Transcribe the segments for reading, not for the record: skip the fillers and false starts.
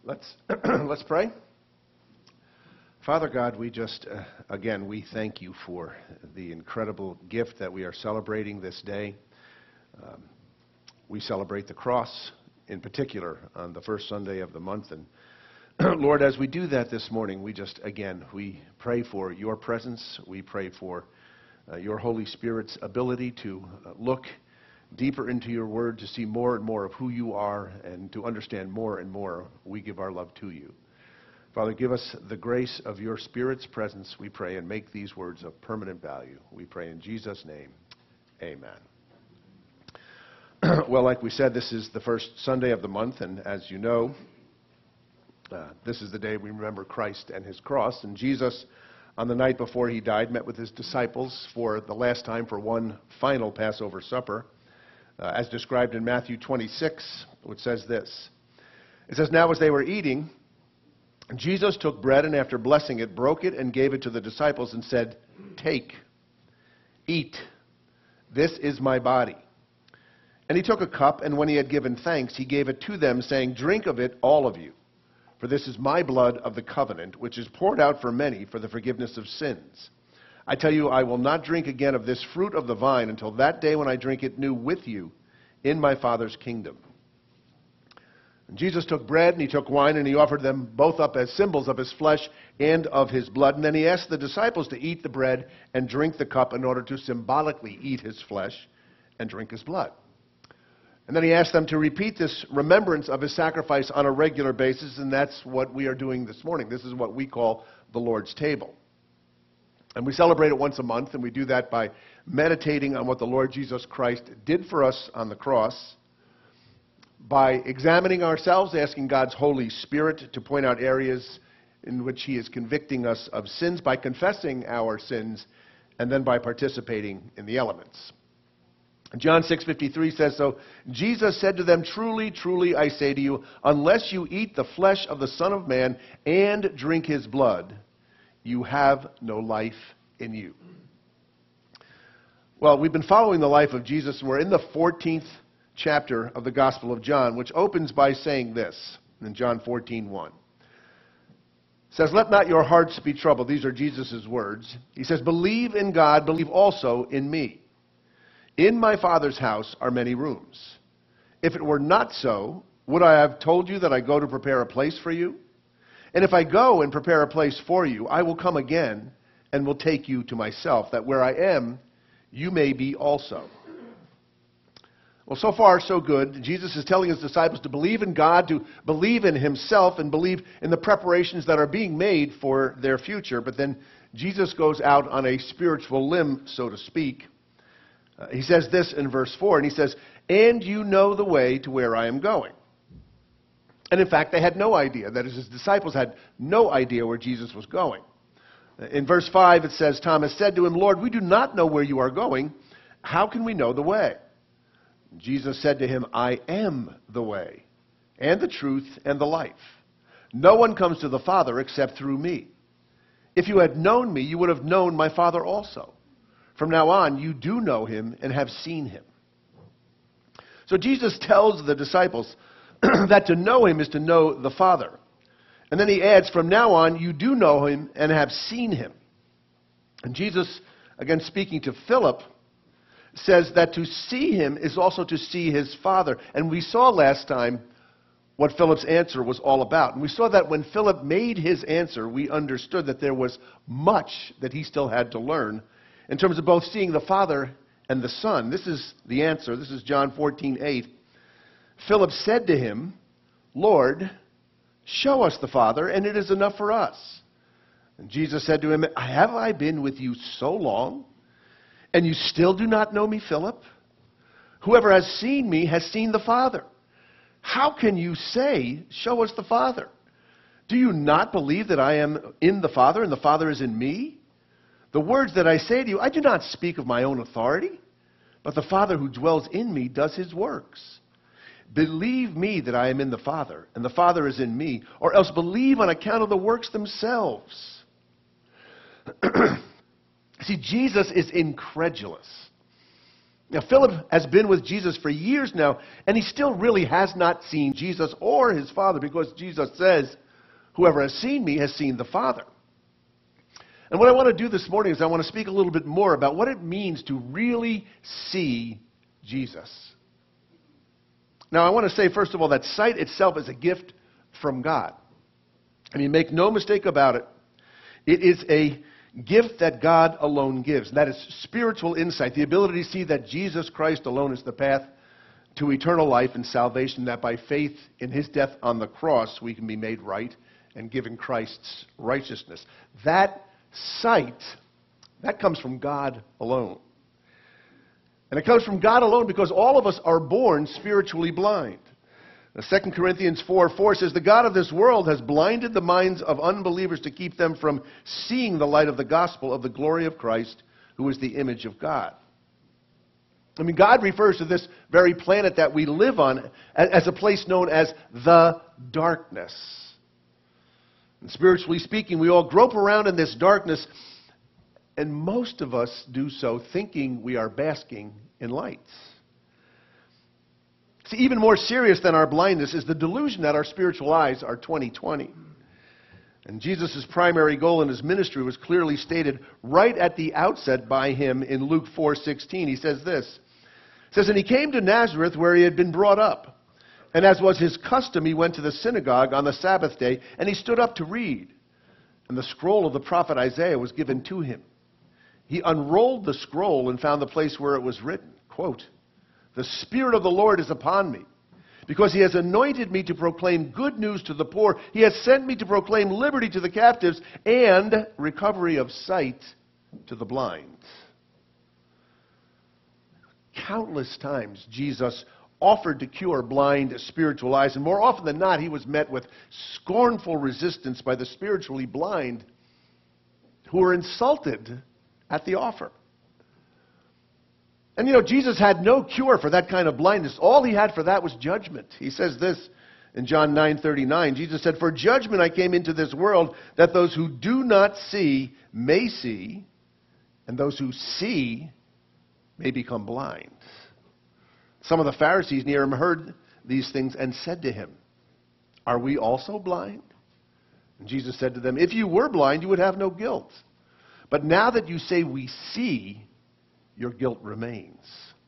Let's let's pray. Father God, we just, again, we thank you for the incredible gift that we are celebrating this day. We celebrate the cross in particular on the first Sunday of the month. And Lord, as we do that this morning, we just, again, we pray for your presence. We pray for your Holy Spirit's ability to look deeper into your word, to see more and more of who you are, and to understand more and more. We give our love to you. Father, give us the grace of your Spirit's presence, we pray, and make these words of permanent value. We pray in Jesus' name. Amen. Well, like we said, this is the first Sunday of the month, and as you know, this is the day we remember Christ and his cross. And Jesus, on the night before he died, met with his disciples for the last time for one final Passover supper, as described in Matthew 26, which says this. It says, "Now as they were eating, Jesus took bread and after blessing it, broke it and gave it to the disciples and said, 'Take, eat, this is my body.' And he took a cup, and when he had given thanks, he gave it to them, saying, 'Drink of it, all of you, for this is my blood of the covenant, which is poured out for many for the forgiveness of sins. I tell you, I will not drink again of this fruit of the vine until that day when I drink it new with you in my Father's kingdom.' And Jesus took bread and he took wine and he offered them both up as symbols of his flesh and of his blood. And then he asked the disciples to eat the bread and drink the cup in order to symbolically eat his flesh and drink his blood. And then he asked them to repeat this remembrance of his sacrifice on a regular basis, and that's what we are doing this morning. This is what we call the Lord's table. And we celebrate it once a month, and we do that by meditating on what the Lord Jesus Christ did for us on the cross, by examining ourselves, asking God's Holy Spirit to point out areas in which he is convicting us of sins, by confessing our sins, and then by participating in the elements. John 6:53 says, "So Jesus said to them, 'Truly, truly, I say to you, unless you eat the flesh of the Son of Man and drink his blood, you have no life in you.'" Well, we've been following the life of Jesus, and we're in the 14th chapter of the Gospel of John, which opens by saying this in John 14:1. It says, "Let not your hearts be troubled." These are Jesus' words. He says, "Believe in God, believe also in me. In my Father's house are many rooms. If it were not so, would I have told you that I go to prepare a place for you? And if I go and prepare a place for you, I will come again and will take you to myself, that where I am, you may be also." Well, so far, so good. Jesus is telling his disciples to believe in God, to believe in himself, and believe in the preparations that are being made for their future. But then Jesus goes out on a spiritual limb, so to speak. He says this in verse 4, and he says, "And you know the way to where I am going." And in fact, they had no idea. That is, his disciples had no idea where Jesus was going. In verse 5, it says, Thomas said to him, "Lord, we do not know where you are going. How can we know the way?" Jesus said to him, "I am the way, and the truth, and the life. No one comes to the Father except through me. If you had known me, you would have known my Father also. From now on, you do know him and have seen him." So Jesus tells the disciples that to know him is to know the Father. And then he adds, "From now on, you do know him and have seen him." And Jesus, again speaking to Philip, says that to see him is also to see his Father. And we saw last time what Philip's answer was all about. And we saw that when Philip made his answer, we understood that there was much that he still had to learn in terms of both seeing the Father and the Son. This is the answer. This is John 14:8. Philip said to him, "Lord, show us the Father, and it is enough for us." And Jesus said to him, "Have I been with you so long, and you still do not know me, Philip? Whoever has seen me has seen the Father. How can you say, 'Show us the Father'? Do you not believe that I am in the Father, and the Father is in me? The words that I say to you, I do not speak of my own authority, but the Father who dwells in me does his works. Believe me that I am in the Father, and the Father is in me, or else believe on account of the works themselves." See, Jesus is incredulous. Now, Philip has been with Jesus for years now, and he still really has not seen Jesus or his Father, because Jesus says, "Whoever has seen me has seen the Father." And what I want to do this morning is I want to speak a little bit more about what it means to really see Jesus. Now, I want to say, first of all, that sight itself is a gift from God. I mean, make no mistake about it. It is a gift that God alone gives. And that is spiritual insight, the ability to see that Jesus Christ alone is the path to eternal life and salvation, that by faith in his death on the cross we can be made right and given Christ's righteousness. That sight, that comes from God alone. And it comes from God alone because all of us are born spiritually blind. Now, 2 Corinthians 4:4 says, "The God of this world has blinded the minds of unbelievers to keep them from seeing the light of the gospel of the glory of Christ, who is the image of God." I mean, God refers to this very planet that we live on as a place known as the darkness. And spiritually speaking, we all grope around in this darkness, and most of us do so thinking we are basking in lights. See, even more serious than our blindness is the delusion that our spiritual eyes are 20/20. And Jesus' primary goal in his ministry was clearly stated right at the outset by him in Luke 4:16. He says this. It says, "And he came to Nazareth where he had been brought up. And as was his custom, he went to the synagogue on the Sabbath day, and he stood up to read. And the scroll of the prophet Isaiah was given to him. He unrolled the scroll and found the place where it was written, quote, 'The Spirit of the Lord is upon me, because he has anointed me to proclaim good news to the poor. He has sent me to proclaim liberty to the captives and recovery of sight to the blind.'" Countless times Jesus offered to cure blind spiritual eyes, and more often than not, he was met with scornful resistance by the spiritually blind, who were insulted at the offer. And Jesus had no cure for that kind of blindness. All he had for that was judgment. He says this in John 9:39. Jesus said, "For judgment I came into this world, that those who do not see may see, and those who see may become blind." Some of the Pharisees near him heard these things and said to him, "Are we also blind?" And Jesus said to them, "If you were blind, you would have no guilt. But now that you say we see, your guilt remains."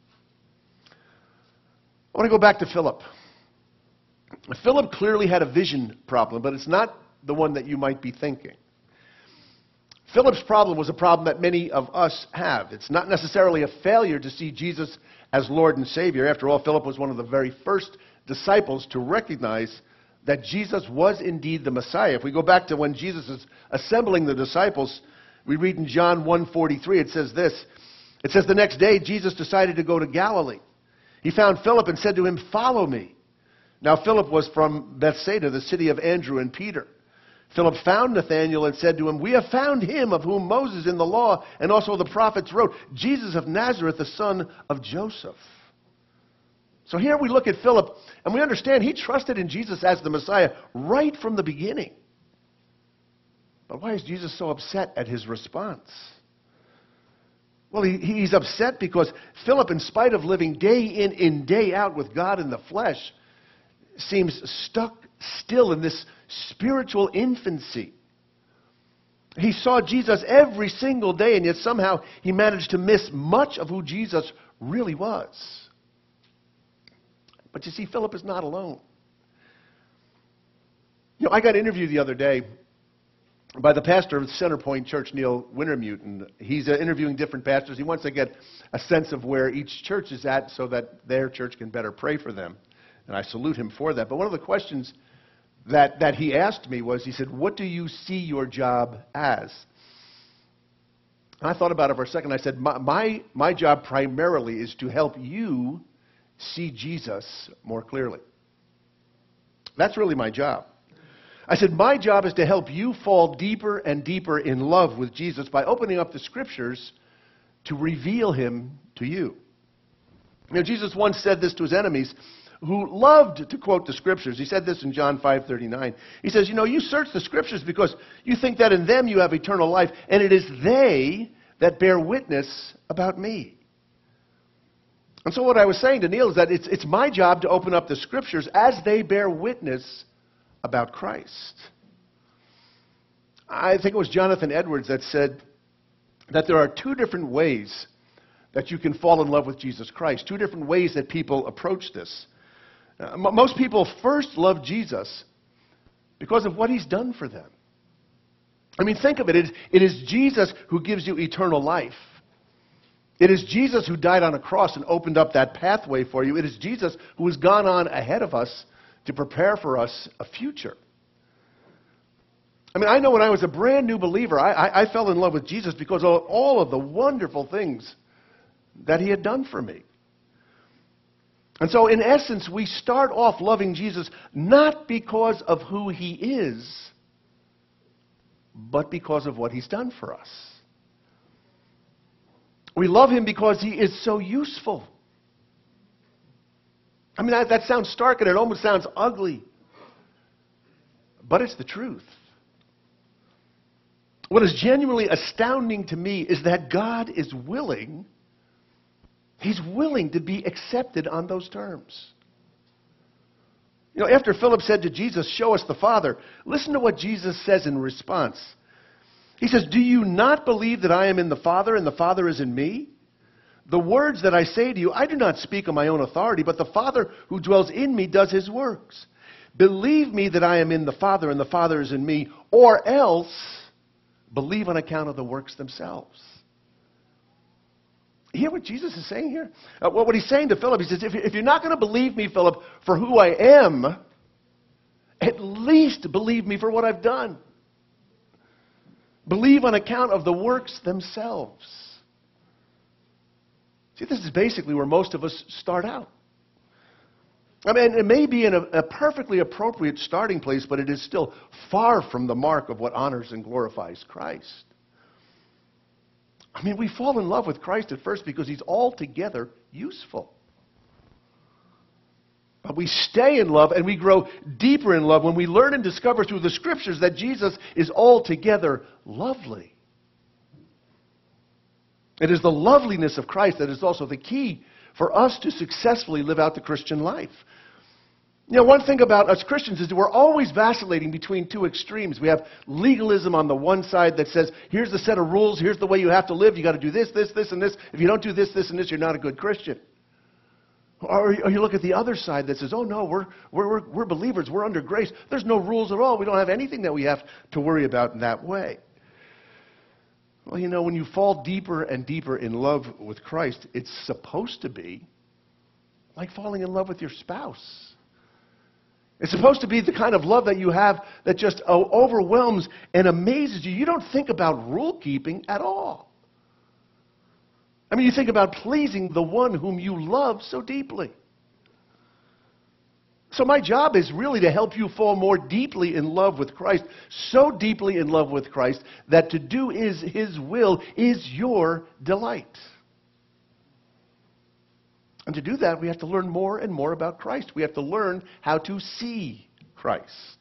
I want to go back to Philip. Philip clearly had a vision problem, but it's not the one that you might be thinking. Philip's problem was a problem that many of us have. It's not necessarily a failure to see Jesus as Lord and Savior. After all, Philip was one of the very first disciples to recognize that Jesus was indeed the Messiah. If we go back to when Jesus is assembling the disciples, we read in John 1:43, it says this. It says, "The next day Jesus decided to go to Galilee. He found Philip and said to him, 'Follow me.' Now Philip was from Bethsaida, the city of Andrew and Peter. Philip found Nathanael and said to him, 'We have found him of whom Moses in the law and also the prophets wrote, Jesus of Nazareth, the son of Joseph.'" So here we look at Philip, and we understand he trusted in Jesus as the Messiah right from the beginning. But why is Jesus so upset at his response? Well, he's upset because Philip, in spite of living day in and day out with God in the flesh, seems stuck still in this spiritual infancy. He saw Jesus every single day, and yet somehow he managed to miss much of who Jesus really was. But you see, Philip is not alone. I got interviewed the other day by the pastor of Center Point Church, Neil Wintermute, and he's interviewing different pastors. He wants to get a sense of where each church is at so that their church can better pray for them. And I salute him for that. But one of the questions that he asked me was, he said, "What do you see your job as?" And I thought about it for a second. I said, my job primarily is to help you see Jesus more clearly. That's really my job. I said, my job is to help you fall deeper and deeper in love with Jesus by opening up the Scriptures to reveal him to you. Jesus once said this to his enemies, who loved to quote the Scriptures. He said this in John 5:39. He says, "You search the Scriptures because you think that in them you have eternal life, and it is they that bear witness about me." And so what I was saying to Neil is that it's my job to open up the Scriptures as they bear witness about Christ. I think it was Jonathan Edwards that said that there are two different ways that you can fall in love with Jesus Christ, two different ways that people approach this. Most people first love Jesus because of what he's done for them. I mean, think of it. It is Jesus who gives you eternal life. It is Jesus who died on a cross and opened up that pathway for you. It is Jesus who has gone on ahead of us to prepare for us a future. I mean, I know when I was a brand new believer, I fell in love with Jesus because of all of the wonderful things that he had done for me. And so, in essence, we start off loving Jesus not because of who he is, but because of what he's done for us. We love him because he is so useful. I mean, that sounds stark and it almost sounds ugly. But it's the truth. What is genuinely astounding to me is that God is willing, he's willing to be accepted on those terms. You know, after Philip said to Jesus, "Show us the Father," listen to what Jesus says in response. He says, "Do you not believe that I am in the Father and the Father is in me? The words that I say to you, I do not speak on my own authority, but the Father who dwells in me does his works. Believe me that I am in the Father and the Father is in me, or else believe on account of the works themselves." You hear what Jesus is saying here? What he's saying to Philip, he says, if you're not going to believe me, Philip, for who I am, at least believe me for what I've done. Believe on account of the works themselves. See, this is basically where most of us start out. I mean, it may be in a perfectly appropriate starting place, but it is still far from the mark of what honors and glorifies Christ. I mean, we fall in love with Christ at first because he's altogether useful. But we stay in love and we grow deeper in love when we learn and discover through the Scriptures that Jesus is altogether lovely. It is the loveliness of Christ that is also the key for us to successfully live out the Christian life. You know, one thing about us Christians is that we're always vacillating between two extremes. We have legalism on the one side that says, here's the set of rules, here's the way you have to live, you got to do this, this, this, and this. If you don't do this, this, and this, you're not a good Christian. Or you look at the other side that says, oh no, we're believers, we're under grace. There's no rules at all. We don't have anything that we have to worry about in that way. Well, you know, when you fall deeper and deeper in love with Christ, it's supposed to be like falling in love with your spouse. It's supposed to be the kind of love that you have that just overwhelms and amazes you. You don't think about rule keeping at all. I mean, you think about pleasing the one whom you love so deeply. So my job is really to help you fall more deeply in love with Christ, so deeply in love with Christ that to do his will is your delight. And to do that, we have to learn more and more about Christ. We have to learn how to see Christ.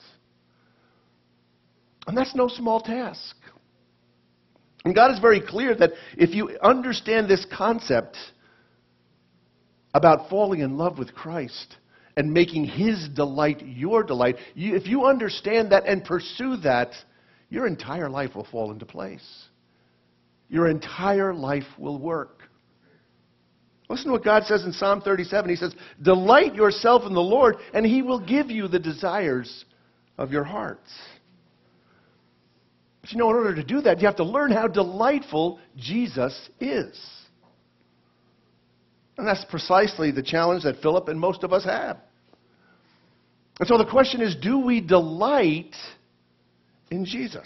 And that's no small task. And God is very clear that if you understand this concept about falling in love with Christ and making his delight your delight, if you understand that and pursue that, your entire life will fall into place. Your entire life will work. Listen to what God says in Psalm 37. He says, "Delight yourself in the Lord, and he will give you the desires of your hearts." But you know, in order to do that, you have to learn how delightful Jesus is. And that's precisely the challenge that Philip and most of us have. And so the question is, do we delight in Jesus?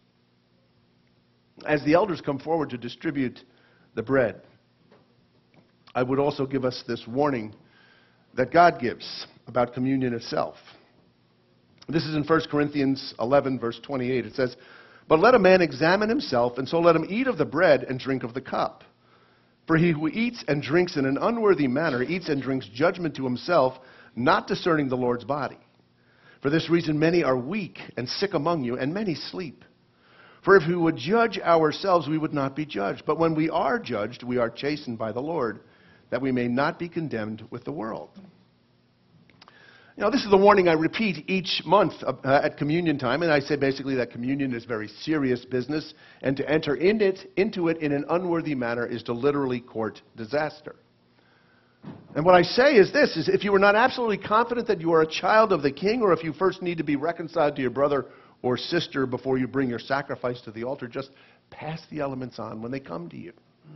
As the elders come forward to distribute the bread, I would also give us this warning that God gives about communion itself. This is in 1 Corinthians 11, verse 28. It says, "But let a man examine himself, and so let him eat of the bread and drink of the cup. For he who eats and drinks in an unworthy manner eats and drinks judgment to himself, not discerning the Lord's body. For this reason many are weak and sick among you, and many sleep. For if we would judge ourselves, we would not be judged. But when we are judged, we are chastened by the Lord, that we may not be condemned with the world. You know, this is the warning I repeat each month at communion time, and I say basically that communion is very serious business, and to enter into it in an unworthy manner is to literally court disaster. And what I say is this, is if you are not absolutely confident that you are a child of the King, or if you first need to be reconciled to your brother or sister before you bring your sacrifice to the altar, just pass the elements on when they come to you.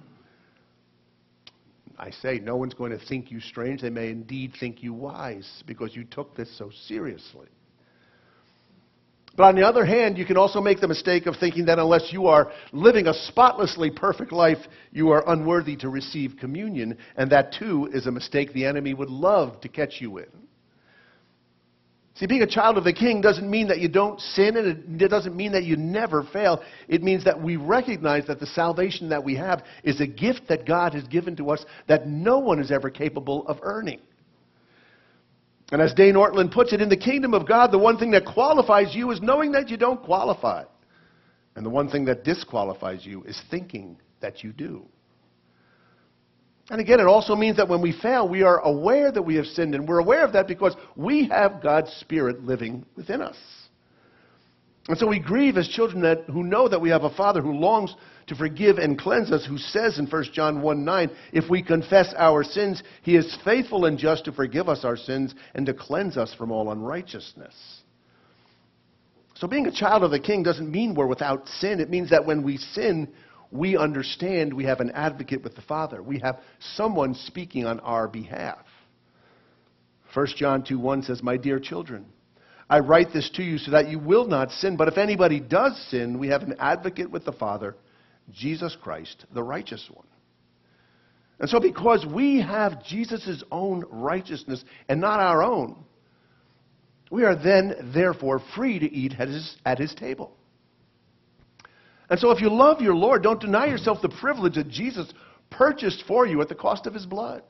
I say, no one's going to think you strange. They may indeed think you wise because you took this so seriously. But on the other hand, you can also make the mistake of thinking that unless you are living a spotlessly perfect life, you are unworthy to receive communion. And that, too, is a mistake the enemy would love to catch you in. See, being a child of the King doesn't mean that you don't sin, and it doesn't mean that you never fail. It means that we recognize that the salvation that we have is a gift that God has given to us that no one is ever capable of earning. And as Dane Ortlund puts it, in the kingdom of God, the one thing that qualifies you is knowing that you don't qualify. And the one thing that disqualifies you is thinking that you do. And again, it also means that when we fail, we are aware that we have sinned, and we're aware of that because we have God's Spirit living within us. And so we grieve as children who know that we have a Father who longs to forgive and cleanse us, who says in 1 John 1:9, if we confess our sins, He is faithful and just to forgive us our sins and to cleanse us from all unrighteousness. So being a child of the King doesn't mean we're without sin. It means that when we sin, we understand we have an advocate with the Father. We have someone speaking on our behalf. 1 John 2:1 says, my dear children, I write this to you so that you will not sin. But if anybody does sin, we have an advocate with the Father, Jesus Christ, the righteous one. And so because we have Jesus' own righteousness and not our own, we are then, therefore, free to eat at his table. And so if you love your Lord, don't deny yourself the privilege that Jesus purchased for you at the cost of His blood.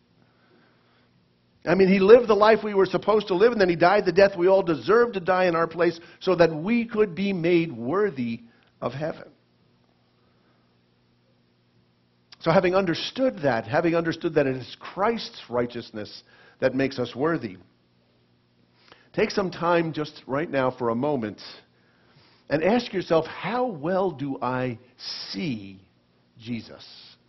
I mean, He lived the life we were supposed to live, and then He died the death we all deserved to die in our place so that we could be made worthy of heaven. So having understood that it is Christ's righteousness that makes us worthy, take some time just right now for a moment and ask yourself, how well do I see Jesus?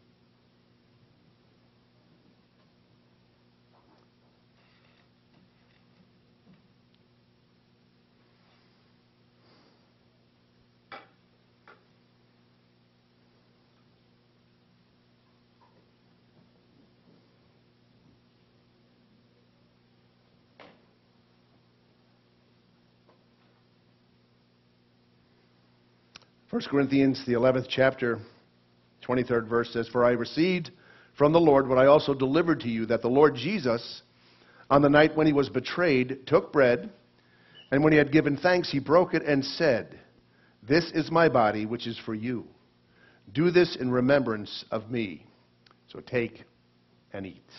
First Corinthians, the 11th chapter, 23rd verse says, for I received from the Lord what I also delivered to you, that the Lord Jesus, on the night when He was betrayed, took bread, and when He had given thanks, He broke it and said, this is my body, which is for you. Do this in remembrance of me. So take and eat.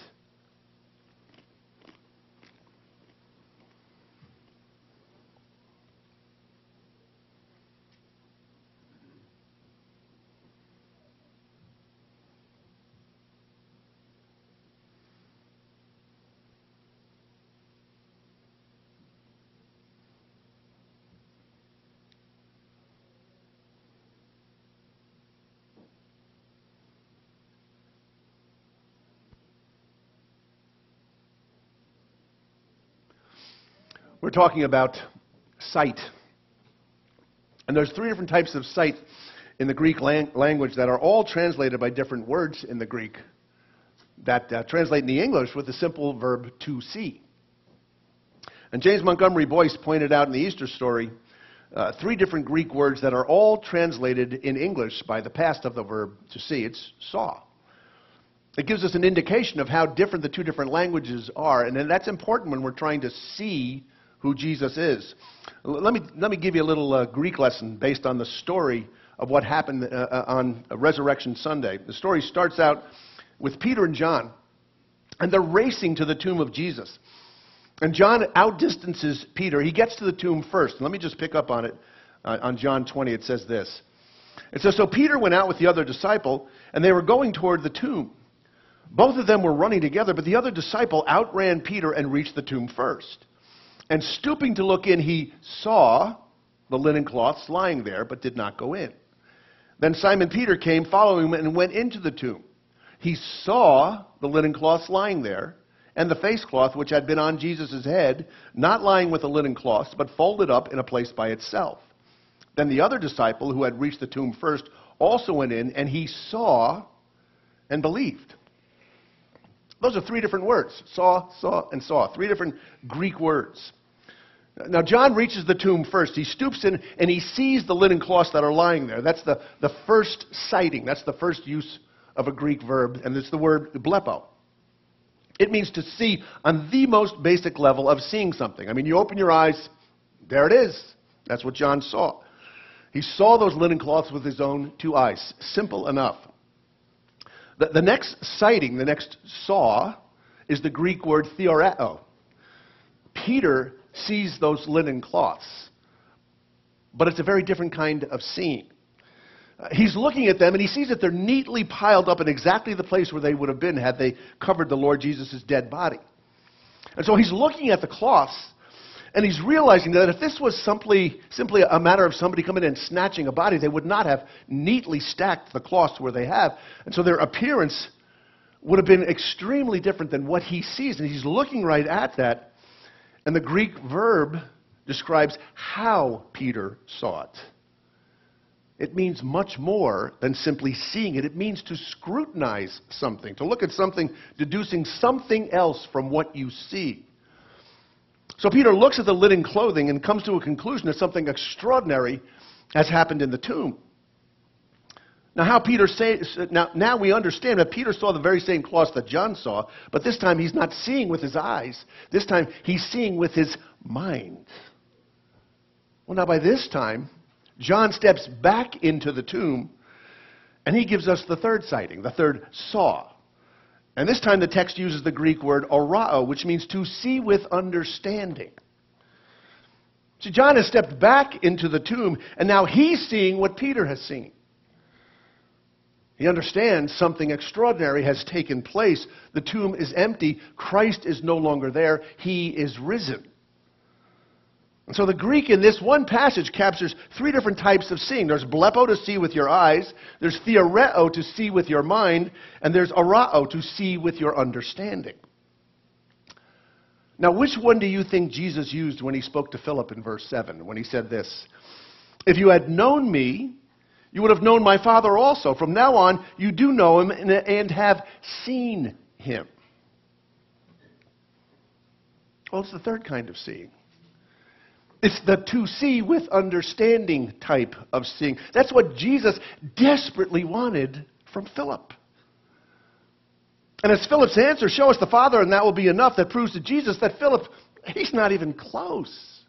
We're talking about sight. And there's three different types of sight in the Greek language that are all translated by different words in the Greek that translate in the English with the simple verb to see. And James Montgomery Boyce pointed out in the Easter story three different Greek words that are all translated in English by the past of the verb to see. It's saw. It gives us an indication of how different the two different languages are, and that's important when we're trying to see who Jesus is. Let me give you a little Greek lesson based on the story of what happened on Resurrection Sunday. The story starts out with Peter and John, and they're racing to the tomb of Jesus. And John outdistances Peter. He gets to the tomb first. Let me just pick up on it. On John 20, it says this. It says, so Peter went out with the other disciple, and they were going toward the tomb. Both of them were running together, but the other disciple outran Peter and reached the tomb first. And stooping to look in, he saw the linen cloths lying there, but did not go in. Then Simon Peter came following him and went into the tomb. He saw the linen cloths lying there, and the face cloth which had been on Jesus' head, not lying with the linen cloths, but folded up in a place by itself. Then the other disciple, who had reached the tomb first, also went in, and he saw and believed. Those are three different words. Saw, and saw. Three different Greek words. Now, John reaches the tomb first. He stoops in, and he sees the linen cloths that are lying there. That's the first sighting. That's the first use of a Greek verb, and it's the word blepo. It means to see on the most basic level of seeing something. I mean, you open your eyes, there it is. That's what John saw. He saw those linen cloths with his own two eyes. Simple enough. The next sighting, the next saw, is the Greek word theoreo. Peter sees those linen cloths, but it's a very different kind of seeing. He's looking at them, and he sees that they're neatly piled up in exactly the place where they would have been had they covered the Lord Jesus' dead body. And so he's looking at the cloths, and he's realizing that if this was simply a matter of somebody coming in and snatching a body, they would not have neatly stacked the cloths where they have. And so their appearance would have been extremely different than what he sees. And he's looking right at that, and the Greek verb describes how Peter saw it. It means much more than simply seeing it. It means to scrutinize something, to look at something, deducing something else from what you see. So Peter looks at the linen clothing and comes to a conclusion that something extraordinary has happened in the tomb. Now, now we understand that Peter saw the very same cloths that John saw, but this time he's not seeing with his eyes. This time he's seeing with his mind. Well, now by this time, John steps back into the tomb, and he gives us the third sighting, the third saw. And this time the text uses the Greek word orao, which means to see with understanding. See, John has stepped back into the tomb, and now he's seeing what Peter has seen. He understands something extraordinary has taken place. The tomb is empty. Christ is no longer there. He is risen. And so the Greek in this one passage captures three different types of seeing. There's blepo, to see with your eyes. There's theoreo, to see with your mind. And there's orao, to see with your understanding. Now, which one do you think Jesus used when he spoke to Philip in verse 7, when he said this? If you had known me, you would have known my Father also. From now on, you do know him and have seen him. Well, it's the third kind of seeing. It's the to see with understanding type of seeing. That's what Jesus desperately wanted from Philip. And as Philip's answer, show us the Father and that will be enough, that proves to Jesus that Philip, he's not even close.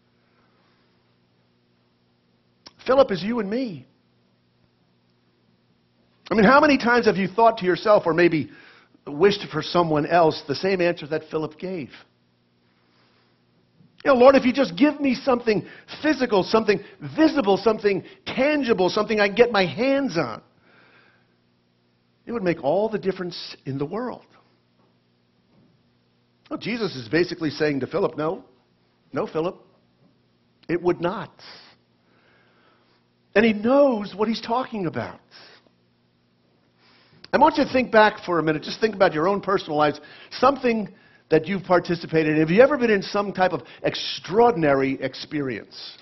Philip is you and me. I mean, how many times have you thought to yourself, or maybe wished for someone else, the same answer that Philip gave? You know, Lord, if you just give me something physical, something visible, something tangible, something I can get my hands on, it would make all the difference in the world. Well, Jesus is basically saying to Philip, no, Philip, it would not. And he knows what he's talking about. I want you to think back for a minute. Just think about your own personal lives. Something that you've participated in. Have you ever been in some type of extraordinary experience?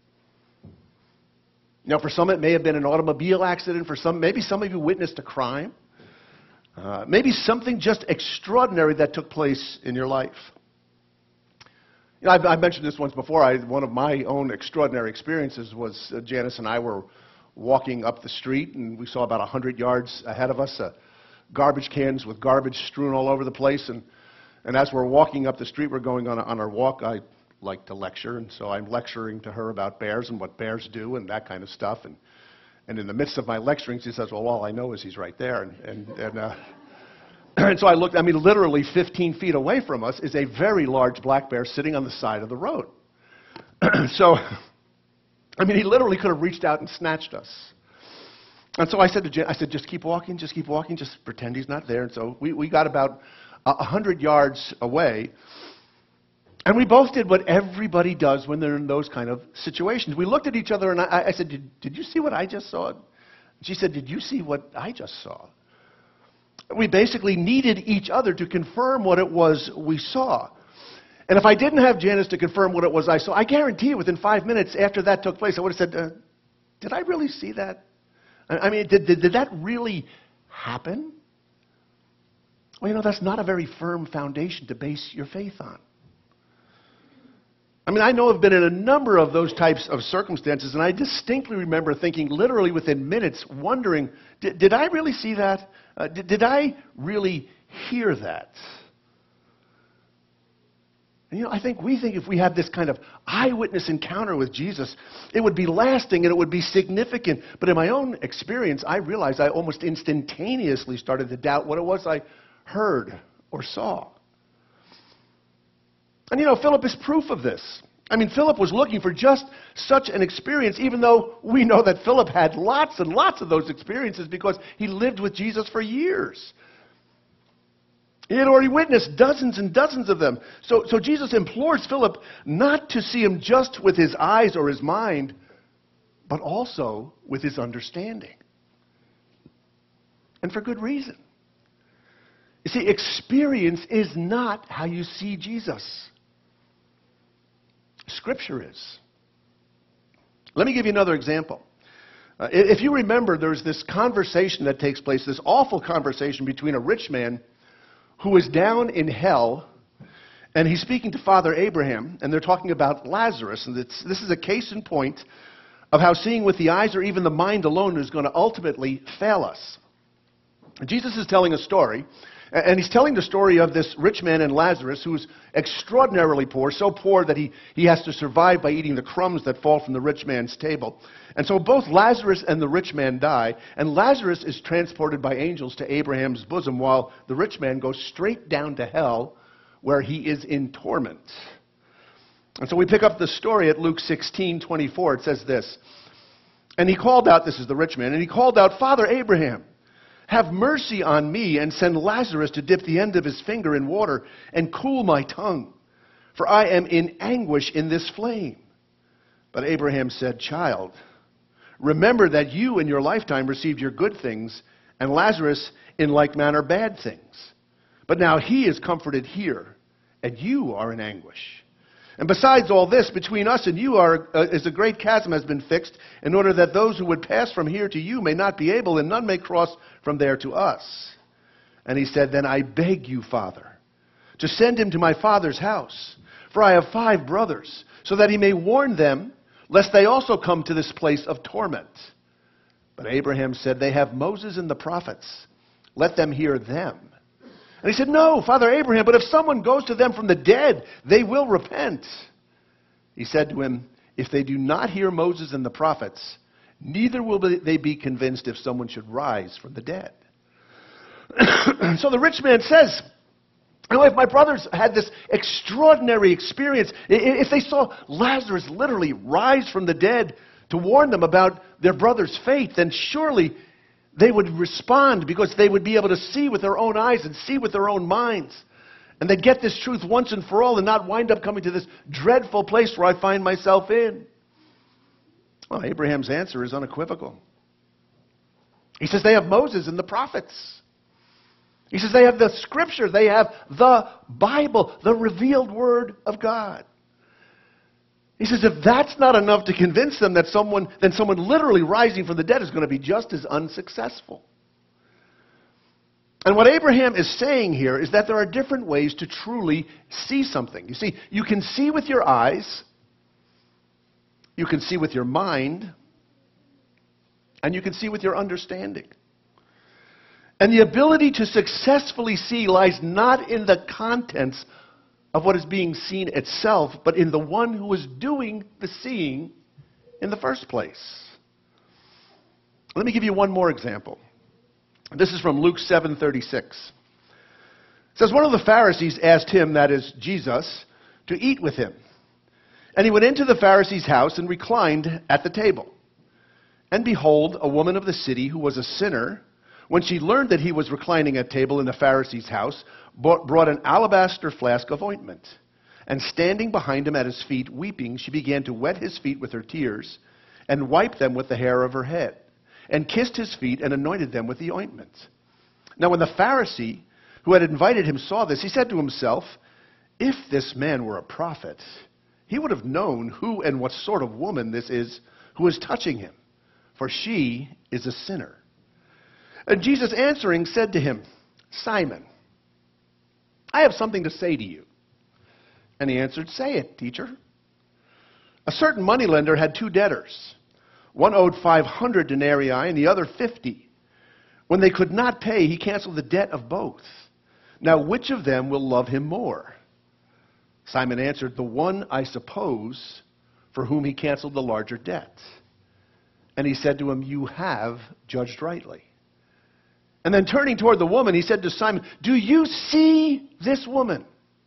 You know, for some it may have been an automobile accident. For some, maybe some of you witnessed a crime. Maybe something just extraordinary that took place in your life. You know, I've mentioned this once before. One of my own extraordinary experiences was Janice and I were walking up the street, and we saw about 100 yards ahead of us garbage cans with garbage strewn all over the place. And as we're walking up the street, we're going on our walk. I like to lecture, and so I'm lecturing to her about bears and what bears do and that kind of stuff. And in the midst of my lecturing, she says, well, all I know is he's right there. And so I looked, I mean, literally 15 feet away from us is a very large black bear sitting on the side of the road. So, I mean, he literally could have reached out and snatched us. And so I said to Jan, just keep walking, just pretend he's not there. And so we got about 100 yards away. And we both did what everybody does when they're in those kind of situations. We looked at each other, and I said, did you see what I just saw? She said, did you see what I just saw? We basically needed each other to confirm what it was we saw. And if I didn't have Janice to confirm what it was I saw, I guarantee you within 5 minutes after that took place, I would have said, did I really see that? I mean, did that really happen? Well, that's not a very firm foundation to base your faith on. I mean, I know I've been in a number of those types of circumstances, and I distinctly remember thinking, literally within minutes, wondering, did I really see that? Did I hear that? And, we think if we had this kind of eyewitness encounter with Jesus, it would be lasting and it would be significant. But in my own experience, I realized I almost instantaneously started to doubt what it was I heard or saw. And Philip is proof of this. I mean, Philip was looking for just such an experience, even though we know that Philip had lots and lots of those experiences because he lived with Jesus for years. He had already witnessed dozens and dozens of them. So Jesus implores Philip not to see him just with his eyes or his mind, but also with his understanding. And for good reason. You see, experience is not how you see Jesus. Scripture is. Let me give you another example. If you remember, there's this conversation that takes place, this awful conversation between a rich man who is down in hell, and he's speaking to Father Abraham, and they're talking about Lazarus. And this is a case in point of how seeing with the eyes or even the mind alone is going to ultimately fail us. Jesus is telling a story. And he's telling the story of this rich man and Lazarus who's extraordinarily poor, so poor that he has to survive by eating the crumbs that fall from the rich man's table. And so both Lazarus and the rich man die, and Lazarus is transported by angels to Abraham's bosom while the rich man goes straight down to hell where he is in torment. And so we pick up the story at Luke 16:24. It says this, and he called out, this is the rich man, and he called out, Father Abraham, have mercy on me and send Lazarus to dip the end of his finger in water and cool my tongue, for I am in anguish in this flame. But Abraham said, Child, remember that you in your lifetime received your good things, and Lazarus in like manner bad things. But now he is comforted here, and you are in anguish. And besides all this, between us and you is a great chasm has been fixed, in order that those who would pass from here to you may not be able, and none may cross from there to us. And he said, Then I beg you, Father, to send him to my father's house, for I have 5 brothers, so that he may warn them, lest they also come to this place of torment. But Abraham said, They have Moses and the prophets. Let them hear them. And he said, No, Father Abraham, but if someone goes to them from the dead, they will repent. He said to him, If they do not hear Moses and the prophets, neither will they be convinced if someone should rise from the dead. So the rich man says, if my brothers had this extraordinary experience, if they saw Lazarus literally rise from the dead to warn them about their brother's fate, then surely they would respond because they would be able to see with their own eyes and see with their own minds. And they'd get this truth once and for all and not wind up coming to this dreadful place where I find myself in. Well, Abraham's answer is unequivocal. He says they have Moses and the prophets. He says they have the Scripture. They have the Bible, the revealed Word of God. He says if that's not enough to convince them that someone literally rising from the dead is going to be just as unsuccessful. And what Abraham is saying here is that there are different ways to truly see something. You see, you can see with your eyes, you can see with your mind, and you can see with your understanding. And the ability to successfully see lies not in the contents of what is being seen itself, but in the one who is doing the seeing in the first place. Let me give you one more example. This is from Luke 7:36. It says, one of the Pharisees asked him, that is Jesus, to eat with him. And he went into the Pharisee's house and reclined at the table. And behold, a woman of the city who was a sinner, when she learned that he was reclining at table in the Pharisee's house, brought an alabaster flask of ointment. And standing behind him at his feet, weeping, she began to wet his feet with her tears and wipe them with the hair of her head, and kissed his feet and anointed them with the ointment. Now when the Pharisee who had invited him saw this, he said to himself, "If this man were a prophet, he would have known who and what sort of woman this is who is touching him, for she is a sinner." And Jesus answering said to him, "Simon, I have something to say to you." And he answered, "Say it, teacher." A certain moneylender had two debtors. One owed 500 denarii and the other 50. When they could not pay, he canceled the debt of both. Now which of them will love him more? Simon answered, "The one, I suppose, for whom he canceled the larger debt." And he said to him, "You have judged rightly." And then turning toward the woman, he said to Simon, "Do you see this woman?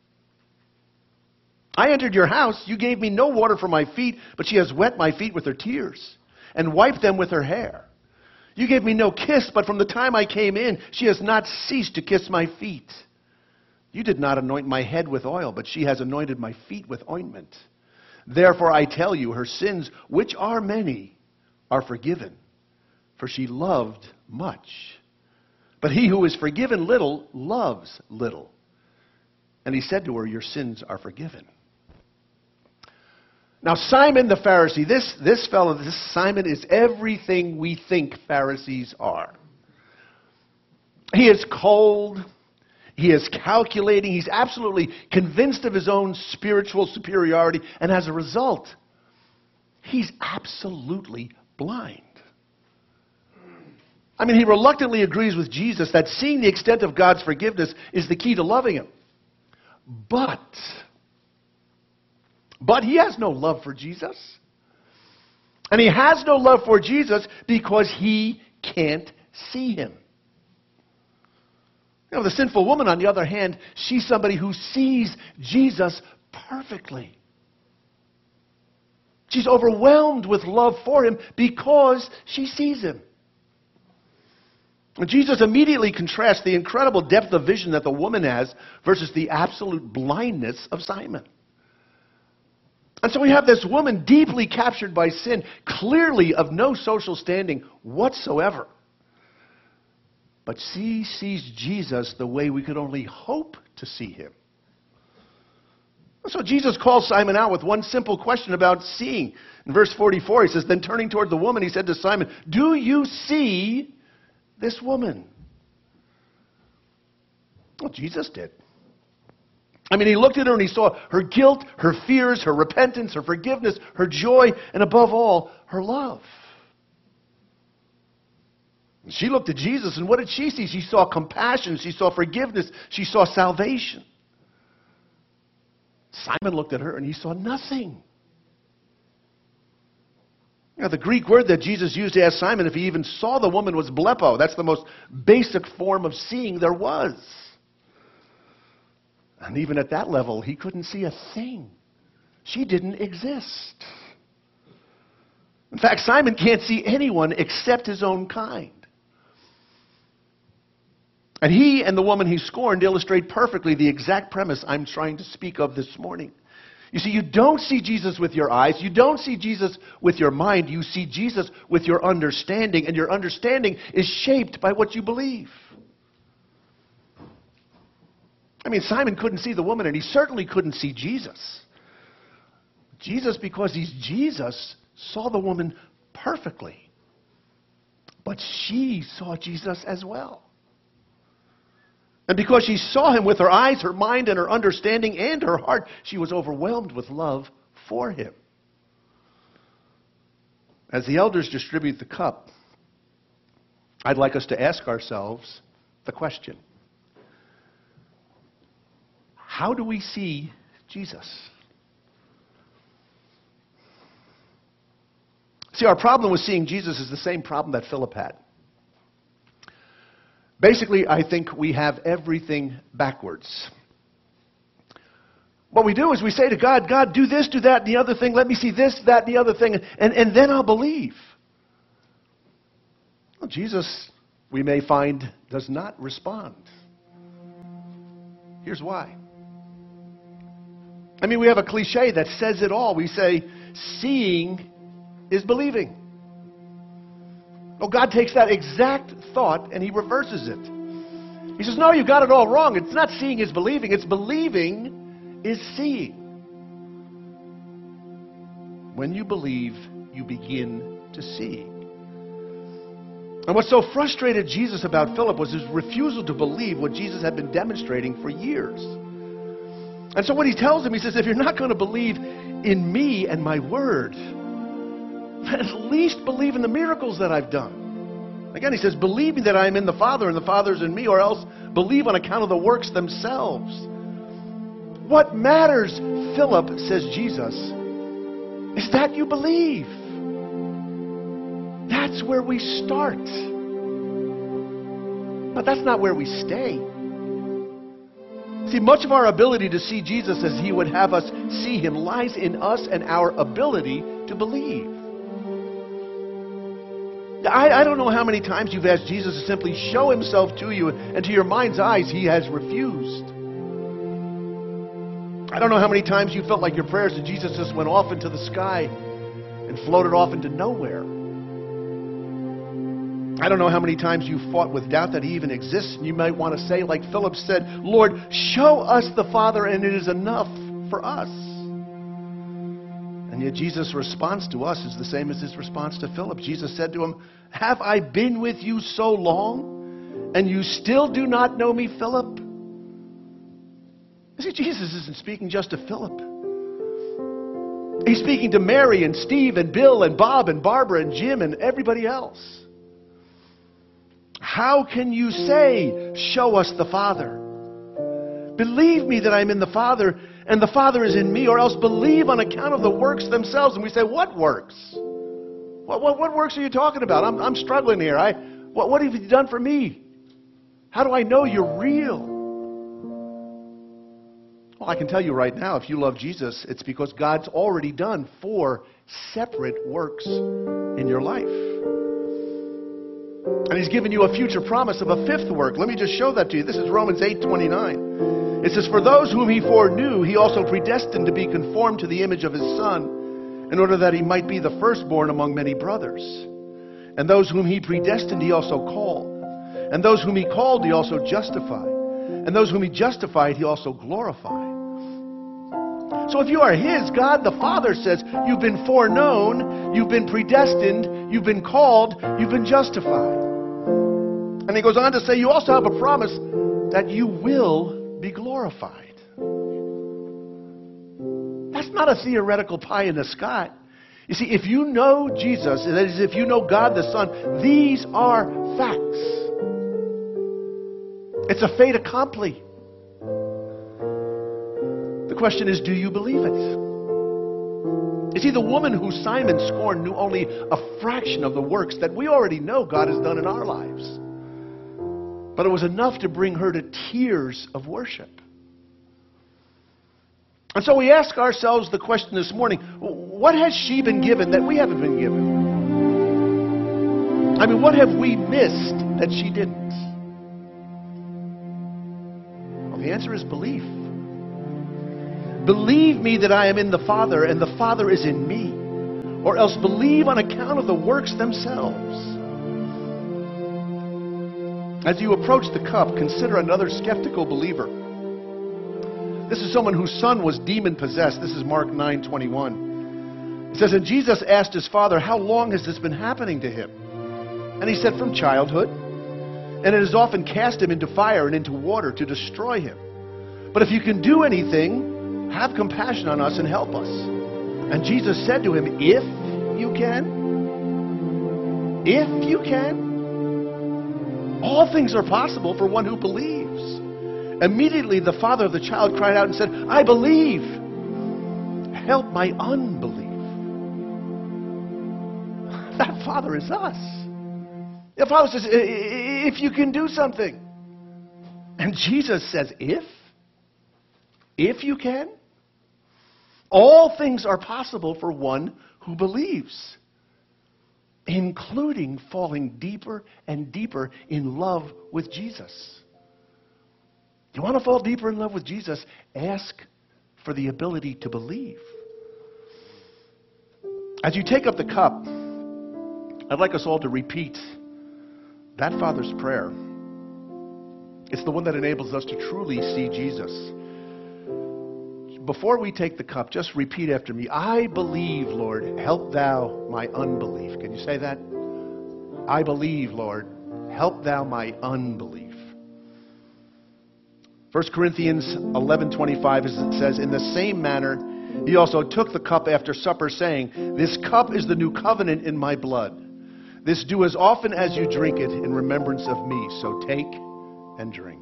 I entered your house. You gave me no water for my feet, but she has wet my feet with her tears and wiped them with her hair. You gave me no kiss, but from the time I came in, she has not ceased to kiss my feet. You did not anoint my head with oil, but she has anointed my feet with ointment. Therefore I tell you, her sins, which are many, are forgiven, for she loved much. But he who is forgiven little loves little." And he said to her, "Your sins are forgiven." Now Simon the Pharisee, this fellow, this Simon is everything we think Pharisees are. He is cold. He is calculating. He's absolutely convinced of his own spiritual superiority. And as a result, he's absolutely blind. I mean, he reluctantly agrees with Jesus that seeing the extent of God's forgiveness is the key to loving him. But he has no love for Jesus. And he has no love for Jesus because he can't see him. You know, the sinful woman, on the other hand, she's somebody who sees Jesus perfectly. She's overwhelmed with love for him because she sees him. And Jesus immediately contrasts the incredible depth of vision that the woman has versus the absolute blindness of Simon. And so we have this woman deeply captured by sin, clearly of no social standing whatsoever. But she sees Jesus the way we could only hope to see him. So Jesus calls Simon out with one simple question about seeing. In verse 44, he says, "Then turning toward the woman, he said to Simon, 'Do you see this woman?'" Well, Jesus did. I mean, he looked at her and he saw her guilt, her fears, her repentance, her forgiveness, her joy, and above all, her love. She looked at Jesus, and what did she see? She saw compassion, she saw forgiveness, she saw salvation. Simon looked at her and he saw nothing. You know, the Greek word that Jesus used to ask Simon if he even saw the woman was blepo. That's the most basic form of seeing there was. And even at that level, he couldn't see a thing. She didn't exist. In fact, Simon can't see anyone except his own kind. And he and the woman he scorned illustrate perfectly the exact premise I'm trying to speak of this morning. You see, you don't see Jesus with your eyes. You don't see Jesus with your mind. You see Jesus with your understanding, and your understanding is shaped by what you believe. I mean, Simon couldn't see the woman, and he certainly couldn't see Jesus. Jesus, because he's Jesus, saw the woman perfectly. But she saw Jesus as well. And because she saw him with her eyes, her mind, and her understanding, and her heart, she was overwhelmed with love for him. As the elders distribute the cup, I'd like us to ask ourselves the question: how do we see Jesus? See, our problem with seeing Jesus is the same problem that Philip had. Basically, I think we have everything backwards. What we do is we say to God, "God, do this, do that, and the other thing. Let me see this, that, and the other thing, and then I'll believe." Well, Jesus, we may find, does not respond. Here's why. I mean, we have a cliche that says it all. We say, seeing is believing. Well, God takes that exact thought and he reverses it. He says, no, you got it all wrong. It's not seeing is believing. It's believing is seeing. When you believe, you begin to see. And what so frustrated Jesus about Philip was his refusal to believe what Jesus had been demonstrating for years. And so what he tells him, he says, if you're not going to believe in me and my word, at least believe in the miracles that I've done. Again, he says, believe me that I am in the Father and the Father's in me, or else believe on account of the works themselves. What matters, Philip, says Jesus, is that you believe. That's where we start. But that's not where we stay. See, much of our ability to see Jesus as he would have us see him lies in us and our ability to believe. I don't know how many times you've asked Jesus to simply show himself to you, and to your mind's eyes, he has refused. I don't know how many times you felt like your prayers to Jesus just went off into the sky and floated off into nowhere. I don't know how many times you fought with doubt that he even exists, and you might want to say, like Philip said, Lord, show us the Father, and it is enough for us. And yet Jesus' response to us is the same as his response to Philip. Jesus said to him, have I been with you so long, and you still do not know me, Philip? You see, Jesus isn't speaking just to Philip. He's speaking to Mary and Steve and Bill and Bob and Barbara and Jim and everybody else. How can you say, show us the Father? Believe me that I'm in the Father and the Father is in me, or else believe on account of the works themselves. And we say, what works? What works are you talking about? I'm struggling here. What have you done for me? How do I know you're real? Well, I can tell you right now, if you love Jesus, it's because God's already done 4 separate works in your life. And he's given you a future promise of a 5th work. Let me just show that to you. This is Romans 8:29. It says, for those whom he foreknew, he also predestined to be conformed to the image of his Son, in order that he might be the firstborn among many brothers. And those whom he predestined, he also called. And those whom he called, he also justified. And those whom he justified, he also glorified. So if you are his, God the Father says, you've been foreknown, you've been predestined, you've been called, you've been justified. And he goes on to say, you also have a promise that you will be glorified. That's not a theoretical pie in the sky. You see, if you know Jesus, that is, if you know God the Son, these are facts. It's a fait accompli. The question is, do you believe it? You see, the woman who Simon scorned knew only a fraction of the works that we already know God has done in our lives. But it was enough to bring her to tears of worship. And so we ask ourselves the question this morning, what has she been given that we haven't been given? I mean, what have we missed that she didn't? Well, the answer is belief. Believe me that I am in the Father and the Father is in me, or else believe on account of the works themselves. As you approach the cup, consider another skeptical believer. This is someone whose son was demon-possessed. This is Mark 9:21. It says, and Jesus asked his father, how long has this been happening to him? And he said, from childhood. And it has often cast him into fire and into water to destroy him. But if you can do anything, have compassion on us and help us. And Jesus said to him, if you can, if you can, all things are possible for one who believes. Immediately the father of the child cried out and said, I believe. Help my unbelief. That father is us. The father says, if you can do something. And Jesus says, if you can, all things are possible for one who believes. including falling deeper and deeper in love with Jesus. You want to fall deeper in love with Jesus? Ask for the ability to believe. As you take up the cup, I'd like us all to repeat that Father's prayer. It's the one that enables us to truly see Jesus. Before we take the cup, just repeat after me. I believe, Lord, help thou my unbelief. Can you say that? I believe, Lord, help thou my unbelief. 1 Corinthians 11:25 says, in the same manner, he also took the cup after supper, saying, this cup is the new covenant in my blood. This do as often as you drink it in remembrance of me. So take and drink.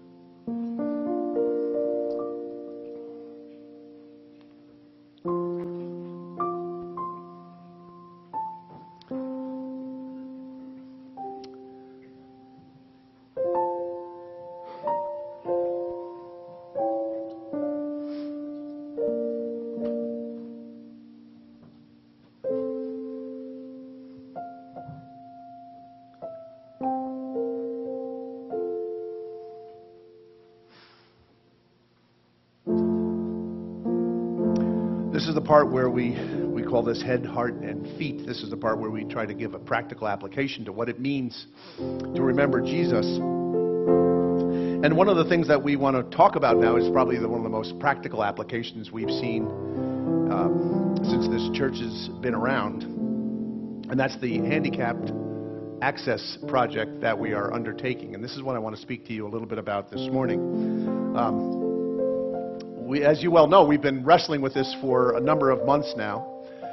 This is the part where we call this head, heart, and feet. This is the part where we try to give a practical application to what it means to remember Jesus. And one of the things that we want to talk about now is probably one of the most practical applications we've seen since this church has been around. And that's the handicapped access project that we are undertaking. And this is what I want to speak to you a little bit about this morning. As you well know, we've been wrestling with this for a number of months now.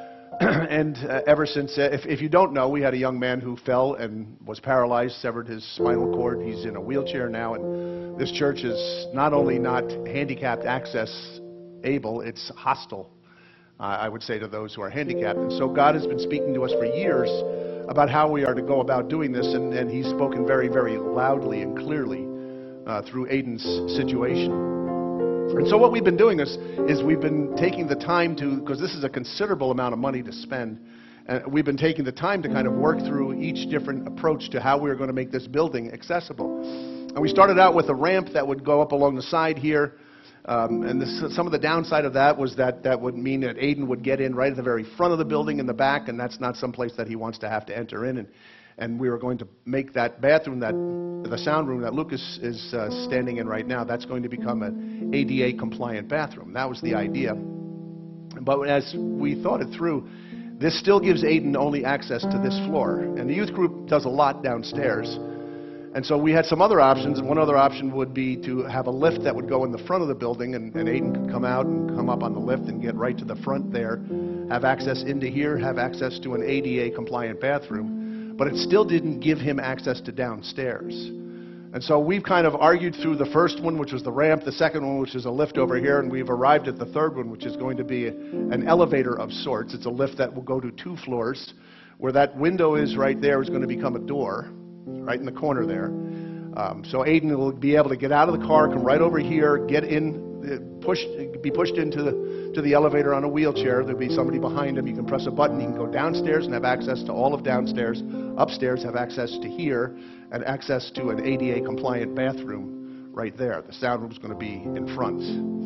And ever since, if you don't know, we had a young man who fell and was paralyzed, severed his spinal cord. He's in a wheelchair now, and this church is not only not handicapped access able, it's hostile, I would say, to those who are handicapped. And so God has been speaking to us for years about how we are to go about doing this, and he's spoken very, very loudly and clearly through Aiden's situation. And so what we've been doing is we've been taking the time to, because this is a considerable amount of money to spend, and we've been taking the time to kind of work through each different approach to how we're going to make this building accessible. And we started out with a ramp that would go up along the side here, and some of the downside of that was that would mean that Aiden would get in right at the very front of the building in the back, and that's not some place that he wants to have to enter in. And we were going to make that bathroom, the sound room that Lucas is standing in right now, that's going to become an ADA compliant bathroom. That was the idea. But as we thought it through, this still gives Aiden only access to this floor. And the youth group does a lot downstairs. And so we had some other options. One other option would be to have a lift that would go in the front of the building, and Aiden could come out and come up on the lift and get right to the front there, have access into here, have access to an ADA compliant bathroom. But it still didn't give him access to downstairs. And so we've kind of argued through the first one, which was the ramp, the second one, which is a lift over here, and we've arrived at the third one, which is going to be an elevator of sorts. It's a lift that will go to 2 floors. Where that window is right there is going to become a door, right in the corner there. So Aiden will be able to get out of the car, come right over here, get in, be pushed into the elevator on a wheelchair. There'll be somebody behind him. You can press a button. He can go downstairs and have access to all of downstairs. Upstairs, have access to here, and access to an ADA compliant bathroom right there. The sound room is going to be in front.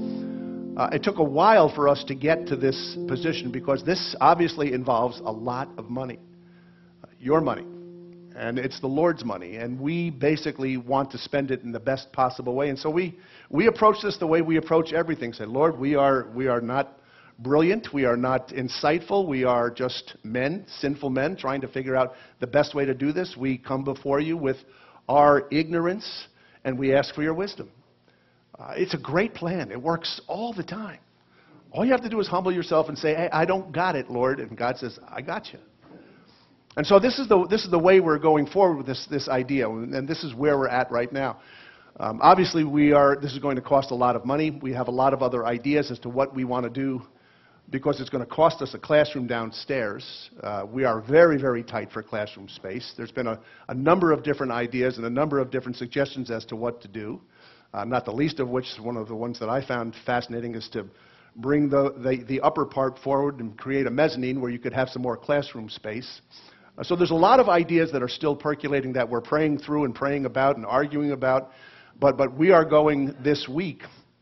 It took a while for us to get to this position because this obviously involves a lot of money. Your money. And it's the Lord's money, and we basically want to spend it in the best possible way. And so we approach this the way we approach everything. Say, Lord, we are not brilliant, we are not insightful, we are just men, sinful men, trying to figure out the best way to do this. We come before you with our ignorance, and we ask for your wisdom. It's a great plan. It works all the time. All you have to do is humble yourself and say, hey, I don't got it, Lord. And God says, I got you. And so this is the way we're going forward with this idea, and this is where we're at right now. Obviously, this is going to cost a lot of money. We have a lot of other ideas as to what we want to do because it's going to cost us a classroom downstairs. We are very, very tight for classroom space. There's been a number of different ideas and a number of different suggestions as to what to do, not the least of which, one of the ones that I found fascinating, is to bring the upper part forward and create a mezzanine where you could have some more classroom space. So there's a lot of ideas that are still percolating that we're praying through and praying about and arguing about. But we are going this week.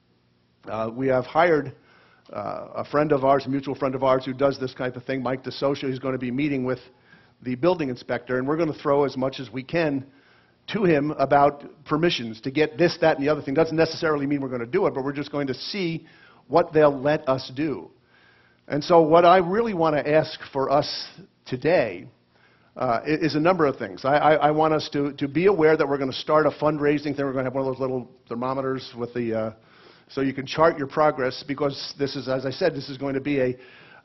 We have hired a friend of ours, a mutual friend of ours, who does this type of thing, Mike DeSocia. He's going to be meeting with the building inspector, and we're going to throw as much as we can to him about permissions to get this, that, and the other thing. Doesn't necessarily mean we're going to do it, but we're just going to see what they'll let us do. And so what I really want to ask for us today is a number of things. I want us to be aware that we're going to start a fundraising thing. We're going to have one of those little thermometers with the so you can chart your progress, because this is, as I said, this is going to be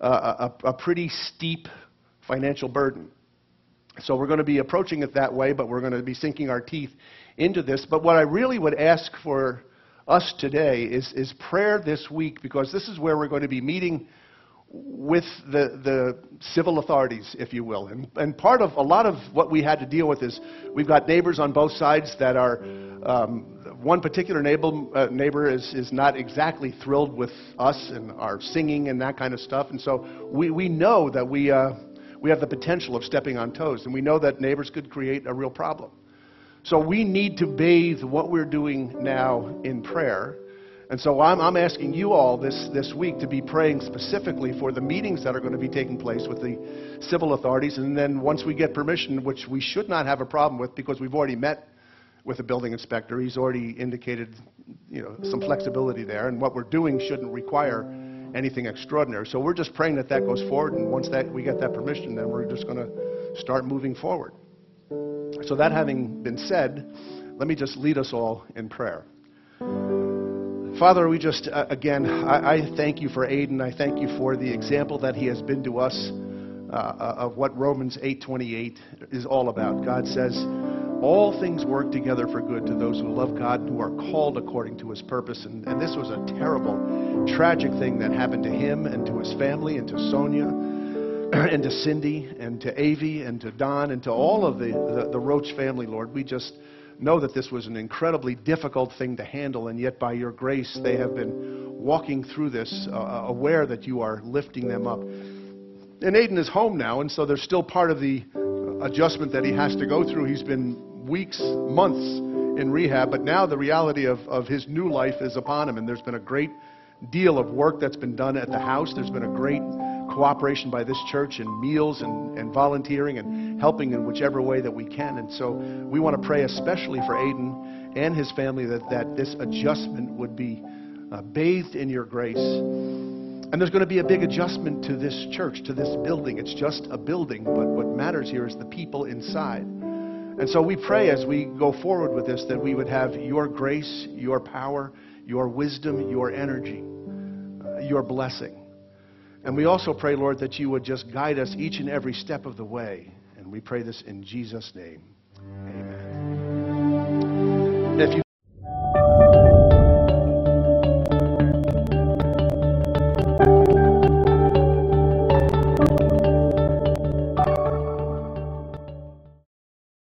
a pretty steep financial burden. So we're going to be approaching it that way, but we're going to be sinking our teeth into this. But what I really would ask for us today is prayer this week, because this is where we're going to be meeting with the civil authorities, if you will. And part of a lot of what we had to deal with is we've got neighbors on both sides that are, one particular neighbor is not exactly thrilled with us and our singing and that kind of stuff. And so we know that we have the potential of stepping on toes, and we know that neighbors could create a real problem. So we need to bathe what we're doing now in prayer. And so I'm asking you all this week to be praying specifically for the meetings that are going to be taking place with the civil authorities. And then once we get permission, which we should not have a problem with because we've already met with the building inspector, he's already indicated, some flexibility there. And what we're doing shouldn't require anything extraordinary. So we're just praying that goes forward. And once we get that permission, then we're just going to start moving forward. So that having been said, let me just lead us all in prayer. Father, we just, again, I thank you for Aiden. I thank you for the example that he has been to us of what Romans 8:28 is all about. God says, all things work together for good to those who love God and who are called according to his purpose. And this was a terrible, tragic thing that happened to him and to his family and to Sonia and to Cindy and to Avi and to Don and to all of the Roach family, Lord. We just know that this was an incredibly difficult thing to handle, and yet by your grace they have been walking through this, aware that you are lifting them up. And Aiden is home now, and so there's still part of the adjustment that he has to go through. He's been weeks, months in rehab, but now the reality of his new life is upon him, and there's been a great deal of work that's been done at the house. There's been a great cooperation by this church in meals and volunteering and helping in whichever way that we can. And so we want to pray especially for Aiden and his family that this adjustment would be bathed in your grace. And there's going to be a big adjustment to this church, to this building. It's just a building, but what matters here is the people inside. And so we pray as we go forward with this that we would have your grace, your power, your wisdom, your energy, your blessing. And we also pray, Lord, that you would just guide us each and every step of the way. And we pray this in Jesus' name. Amen. If you